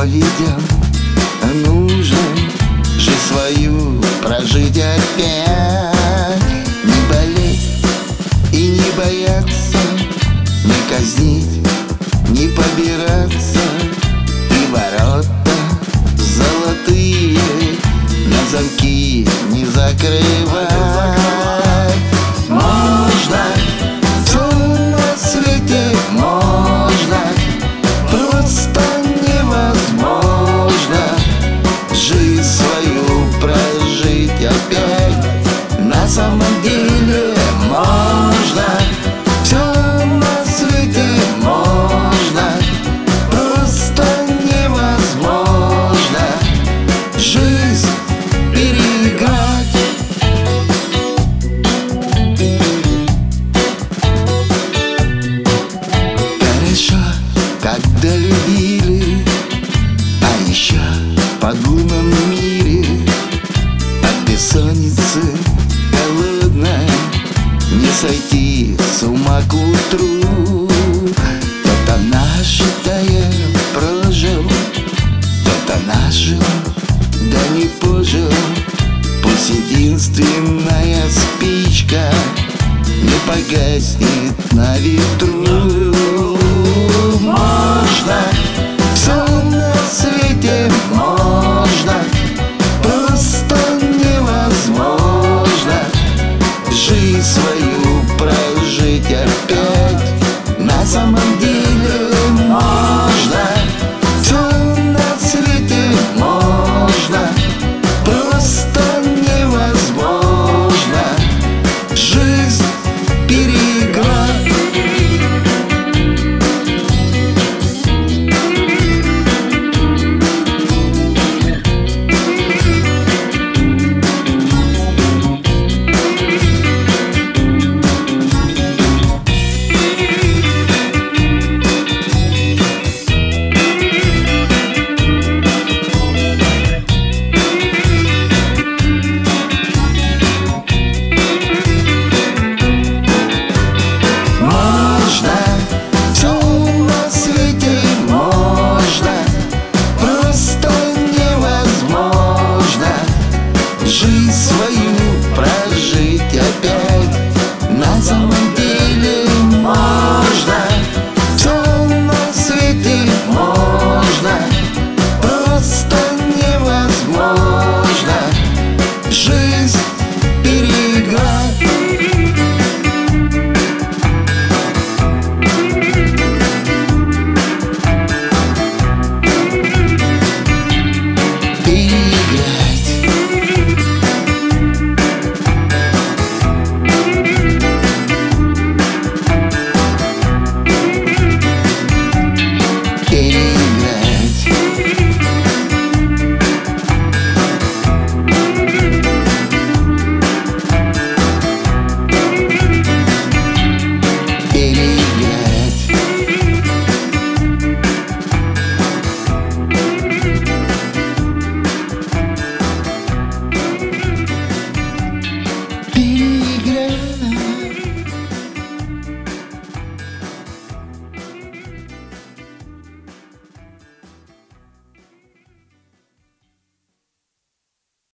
заповедям. Нужно жизнь свою прожить опять. Не болеть и не бояться, не казнить, не побираться. И ворота золотые на замки не закрывать. Можно все на свете, можно, просто невозможно жизнь свою прожить опять. На самом деле можно все на свете, можно, просто невозможно жизнь переиграть. Хорошо, когда любили, а еще в подлунном мире от бессонницы холодной не сойти с ума куда.